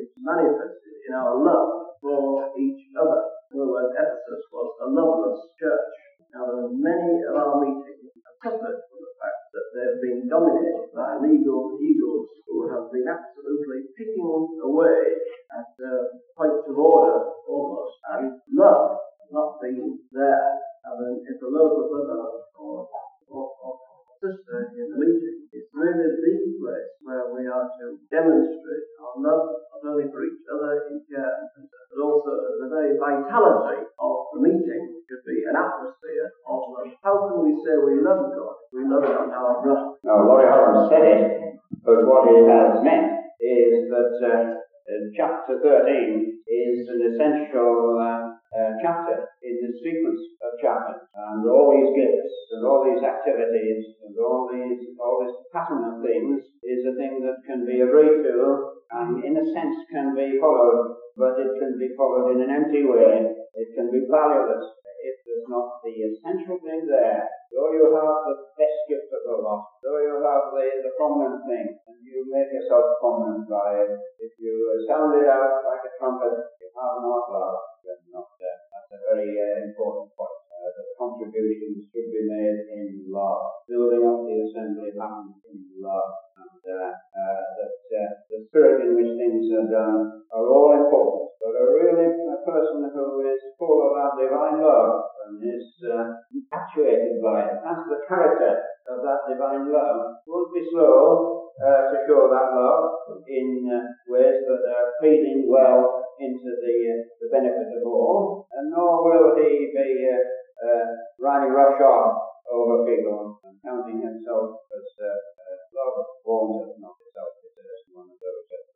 [SPEAKER 8] is manifested in our love for each other. In other words, Ephesus was a loveless church. Now, many of our meetings have suffered from the fact that they've been dominated by legal egos who have been absolutely picking away at uh, points of order almost, and love has not been there. And then if a local brother or, or, or sister in the meeting, it's really the place where we are to demonstrate our love not only for each other in care and concern, but also the very vitality of the meeting should be an atmosphere of love. How can we say we love God? We love not our brother.
[SPEAKER 4] Now, Laurie hasn't said it, but what he has meant is that uh, chapter thirteen is an essential uh, uh, chapter in the sequence of chapters, and all these gifts and all these activities and all these all this pattern of things is a thing that can be agreed to and in a sense can be followed, but it can be followed in an empty way. It can be valueless if there's not the essential thing there. Though you have the best gift of the lot, though you have the, the prominent thing, and you make yourself prominent by it, if you sound it out like a trumpet, you have not love, then not there. That's a very uh, important point. Uh, that contributions should be made in love. Building up the assembly happens in love. And uh, uh, that uh, the spirit in which things are done are all important. But a really a person who is full of our divine love and is uh, actuated by it, has the character of that divine love, won't be slow uh, to show that love in uh, ways that are feeding well into the, uh, the benefit of all, and nor will he be uh, uh, riding roughshod over people and counting himself as uh, uh, love warns us not itself. It's one of those that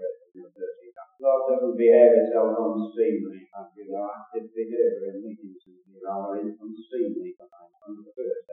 [SPEAKER 4] love doesn't behave itself unseemly, and you know, active behavior in meetings is rather unseemly sometimes. Understood.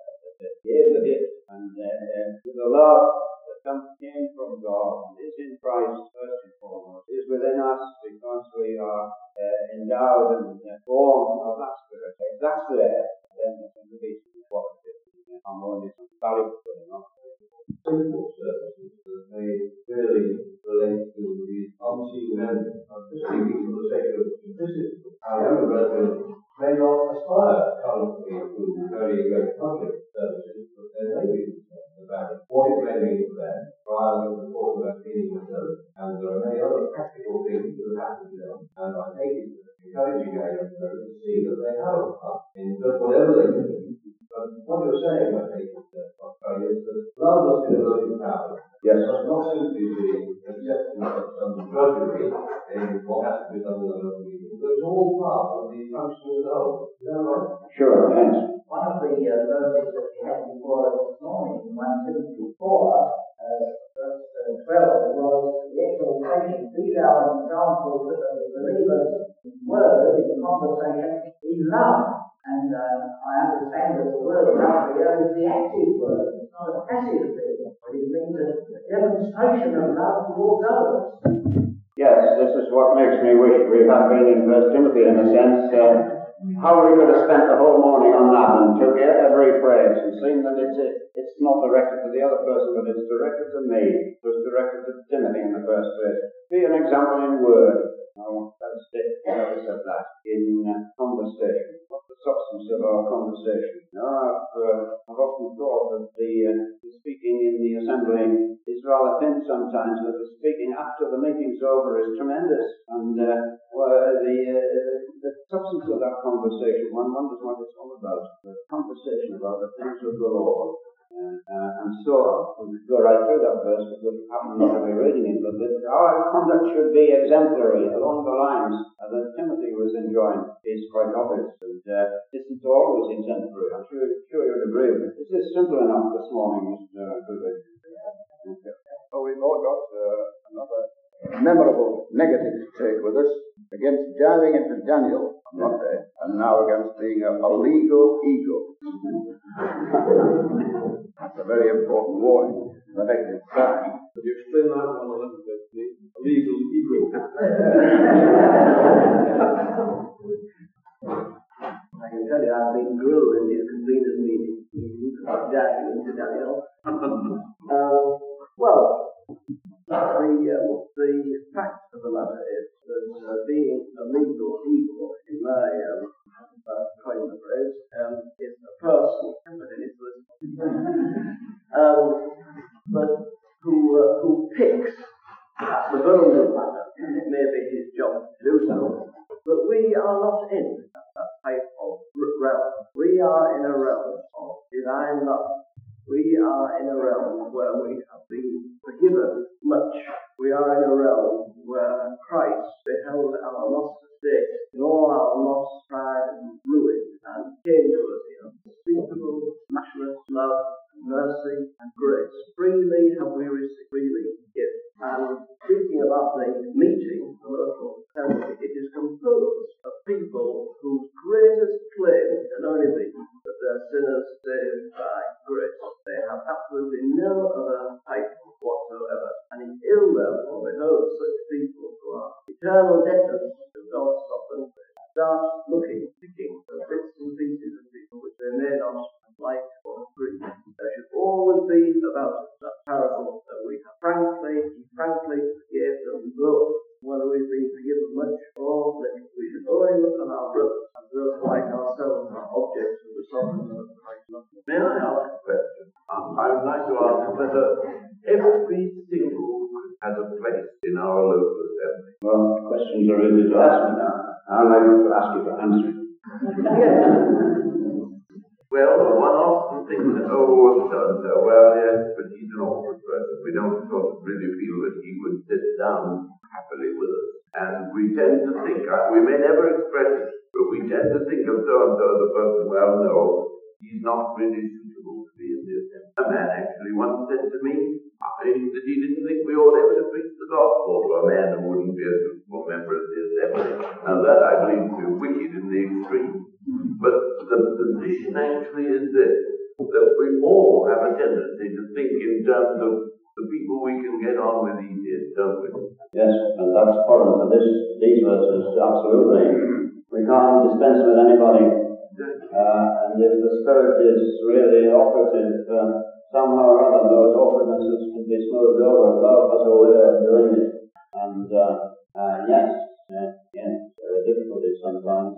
[SPEAKER 4] Here's the gift, and uh, uh, the love that comes in from God and is in Christ first and foremost is within us because we are uh, endowed and uh, born of that spirit. If that's there, then it's going to be positive and harmonious and valuable going on.
[SPEAKER 6] Simple services that may really relate to the unseen element. I'm just thinking for the sake of simplicity. Our younger brethren may not aspire currently to very great public services, but they may be concerned about what it may mean for them, rather than talking about feeling of service. And there are many other practical things that have to be done. And I take it as encouraging our young brethren to see that they have a part in just whatever they do. But what you're saying, I think, is that love must be devoted power.
[SPEAKER 4] Yes.
[SPEAKER 6] It must not simply be accepting of some drudgery in what has to be done in the local meeting, but it's all part of the function of the whole. Is that right?
[SPEAKER 4] Sure, yes.
[SPEAKER 2] One of the uh, verses that we had before us this morning, First Timothy four, uh, verse uh, twelve, was the exhortation, be thou an example to the believers in word, in conversation, in love. And uh, I understand that the word love here is the active word. It's not a passive thing, but it means a, a demonstration of love towards others.
[SPEAKER 4] Yes, this is what makes me wish we had been in First Timothy in a sense. Uh, how we could have spent the whole morning on that and took every phrase and seen that it's, it's not directed to the other person, but it's directed to me. It was directed to Timothy in the first place. Be an example in word. Oh, that's it. I said that. In uh, conversation. What's the substance of our conversation? Now, I've, uh, I've often thought that the, uh, the speaking in the assembly is rather thin sometimes, but the speaking after the meeting's over is tremendous. And uh, well, the, uh, the substance of that conversation, one wonders what it's all about. The conversation about the things of the Lord. Uh, uh, and so on. We go right through that verse, but we happen not to be reading it. But that our conduct should be exemplary along the lines uh, that Timothy was enjoined is quite obvious. And uh, this isn't always exemplary. I'm sure, sure you'd agree with it. This is simple enough this morning, Mister Goodwin. Okay.
[SPEAKER 1] So we've all got uh, another memorable negative to take with us against diving into Daniel on Monday, and now against being a, a legal ego. That's a very important warning. The negative sign.
[SPEAKER 6] Could you explain that one a little bit, please? A legal ego.
[SPEAKER 8] I can tell you I've been grilled in these conveners meetings about diving into Daniel. um, well, the, uh, the fact of the matter is that uh, being a legal evil, in my um, uh, coin the phrase, um, is a person, um, but who, uh, who picks at the bone of matter. It may be his job to do so. But we are not in that type of realm. We are in a realm of divine love. We are in a realm where we have been forgiven much. We are in a realm where Christ beheld our lost estate in all our lost pride and ruin and came to us in unspeakable, matchless love, mercy and grace. Freely have we received, freely give. And speaking about the meeting, the local assembly, it is composed of people whose greatest claim can only be that they're sinners saved by grace. They have absolutely no other title whatsoever. And it's ill, therefore, behold such people who are eternal debtors to God's sovereignty. Start looking, picking the bits and pieces of people which they may not like or agree. There should always be about that parable that we have frankly, frankly forgave them both, whether we've been forgiven much or little. We should always look at our brothers and those like ourselves are objects of the sovereignty of Christ.
[SPEAKER 7] May I ask a question? Um, I would like to ask whether every single has a place in our local assembly.
[SPEAKER 9] Well, questions are easy to ask me now. I'd like to ask you for answering.
[SPEAKER 7] Well, one often thinks that, oh, so-and-so, well, yes, but he's an awkward person. We don't sort of really feel that he would sit down happily with us. And we tend to think, we may never express it, but we tend to think of so-and-so as a person, well, no, he's not really suitable to be in the assembly. A man actually once said to me that he didn't think we ought ever to preach the gospel to a man who wouldn't be a suitable member of the assembly. Now that I believe to be wicked in the extreme. But the position actually is this, that we all have a tendency to think in terms of the people we can get on with easier, don't we?
[SPEAKER 9] Yes, and that's foreign to this, these verses, absolutely. We can't dispense with anybody. Uh, and if the Spirit is really operative, uh, somehow or other those awkwardnesses can be smoothed over. Love has a way of doing it. And uh, uh, yes, uh, yes, there are difficulties sometimes.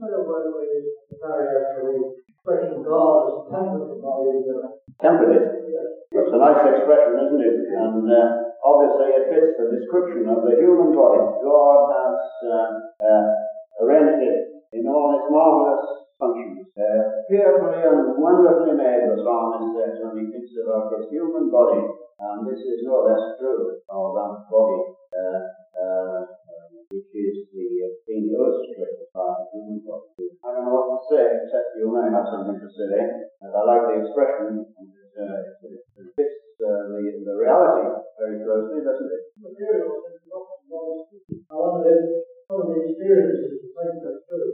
[SPEAKER 2] Expression God as temperate body.
[SPEAKER 9] Temperate? It's a nice expression, isn't it? And uh, obviously it fits the description of the human body. God has uh, uh, arranged it in all its marvelous functions. Uh, fearfully and wonderfully made, the psalmist says when he thinks about his human body. And this is no less true of that body, uh, uh, which is the uh, being illustrated by the human body. I don't know what to say, except you may have something to say. And I like the expression, and it, uh, it, it fits uh, the, the reality very closely, doesn't it?
[SPEAKER 2] I wonder if some of the experiences think that's true.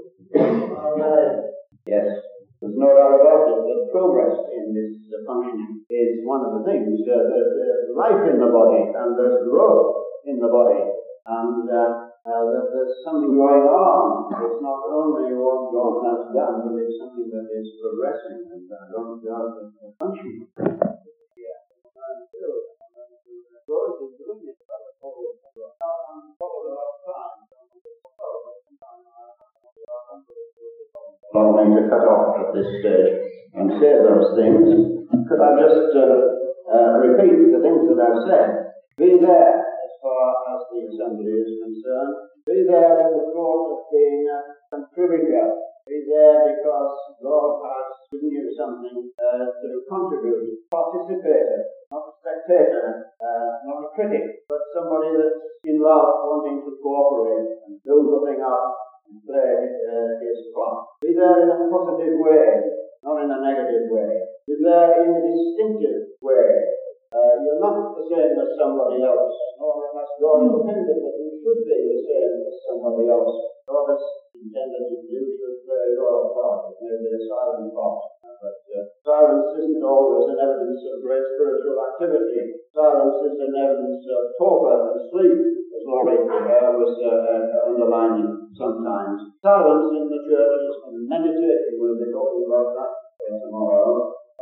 [SPEAKER 9] Yes, there's no doubt about it. The progress in this uh, function is one of the things. Uh, there's uh, life in the body, and there's growth in the body, and uh, uh, there's something going on. It's not only what God has done, but it's something that is progressing and uh, don't doubt the function. Yeah. God is doing it by the power of God. And follow our time. Allow me to cut off at this stage and say those things. Could I just uh, uh, repeat the things that I've said? Be there as far as the assembly is concerned. Be there in the thought of being a contributor. Be there because God has given you something uh, to contribute. Participator, not a spectator, uh, not a critic, but somebody that's in love, wanting to cooperate and build the thing up and play uh, his part. Be there in a positive way, not in a negative way. Be there in a distinctive way. Uh, you're not the same as somebody else, nor has God intended that you should be the same as somebody else. God has intended that you should play your part. It may be a silent part, but uh, silence isn't always an evidence of great spiritual activity. Silence is an evidence of torpor and sleep, as Laurie uh, was uh, underlining sometimes. Silence in the churches, and meditating, we'll be talking about that tomorrow, uh,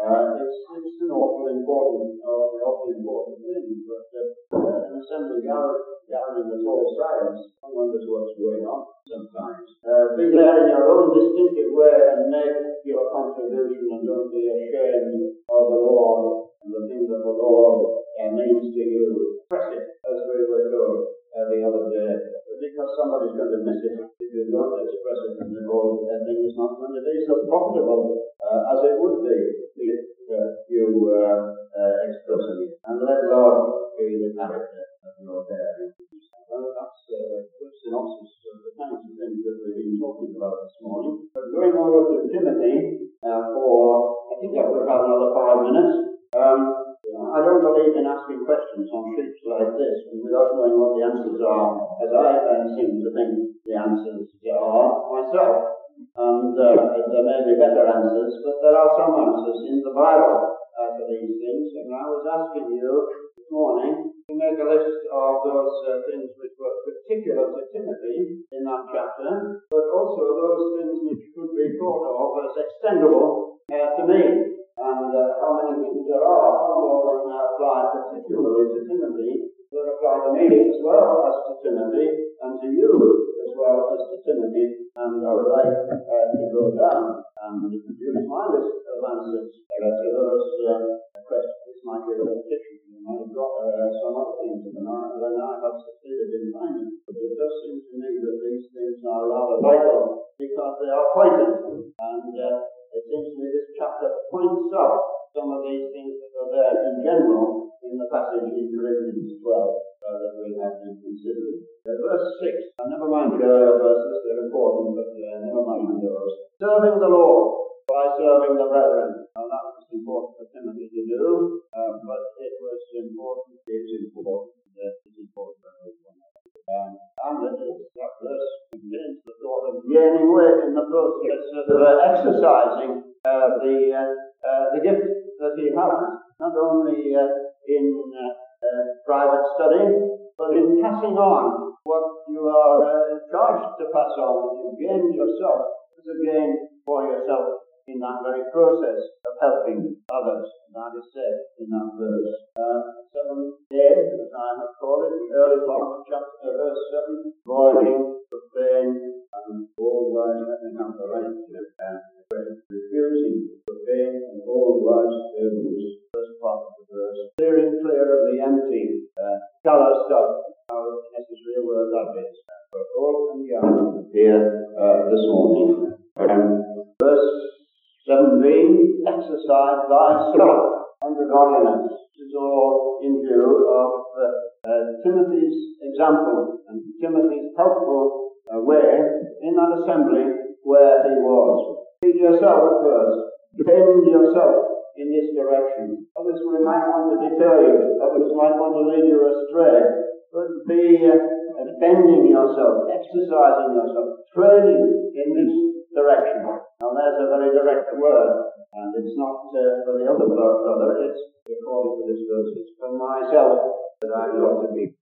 [SPEAKER 9] Uh, it's, it's an awful important, uh, awful important thing, but uh, an assembly gathering, gathering that's all sides, one wonders what's going on sometimes. Uh, be there in your own distinctive way and make your contribution, and don't be ashamed of the Lord and the thing that the Lord uh, means to you. Express it, as we were told uh, the other day, because somebody's going to miss it if you don't express it, and the whole uh, thing is not going to be so profitable uh, as it would be if uh, you uh, uh, express it. And let Lord be the character of your bearing. Well, that's uh, a good synopsis of the kinds of things that we've been talking about this morning. But going over to Timothy uh, for, I think I could have another five minutes. Um, I don't believe in asking questions on sheets like this without knowing what the answers are, as I uh, seem to think the answers are myself. And uh, there may be better answers, but there are some answers in the Bible uh, to these things. And I was asking you this morning to make a list of those uh, things which were particular to Timothy in that chapter, but also those things which could be thought of as extendable uh, to me. And uh, how many things there are, far more than uh, apply particularly to Timothy, that apply to me as well as to Timothy, and to you as well as to Timothy. And I would like uh, to go down and use my list of answers uh, to those uh, questions. This might be a repetition. You might have got uh, some other things than I, than I have succeeded in finding. But it does seem to me that these things are rather vital because they are pointed. And uh, it seems to me this chapter points out some of these things that are there in general in the passage in Corinthians twelve uh, that we have been considering. Uh, verse six, and never mind the earlier verses, they're important, but uh, never mind those. Serving the Lord by serving the brethren. Now that was important for Timothy to do, uh, but it was important, it is important, uh, it is important for everyone. Um, and it is, that verse contains the thought of gaining weight in the process of uh, exercising uh, the uh, uh, the gift that he has, not only uh, in uh, uh, private study, but in passing on what you are uh, charged to pass on. You gain yourself as a gain for yourself in that very process of helping others. That is said in that verse. Uh, seven A, as I have called it, the early part of chapter verse seven, avoiding, profane, and all wise, I think I'm the right uh, refusing, profane, and all wise fables. First part of the verse. Steering clear of the empty, uh, shallow stuff. How necessary a word that is. For old and young here uh, this morning. Um, verse seven B, exercise thyself unto godliness. This is all in view of uh, uh, Timothy's example and Timothy's helpful uh, way in that assembly where he was. Feed yourself first. Bend yourself in this direction. Others might want to deter you. Others might want to lead you astray. But be uh, bending yourself, exercising yourself, training in this direction. Now there's a very direct word, and it's not uh, for the other brother, it's according to this verse, it's for myself that I ought to be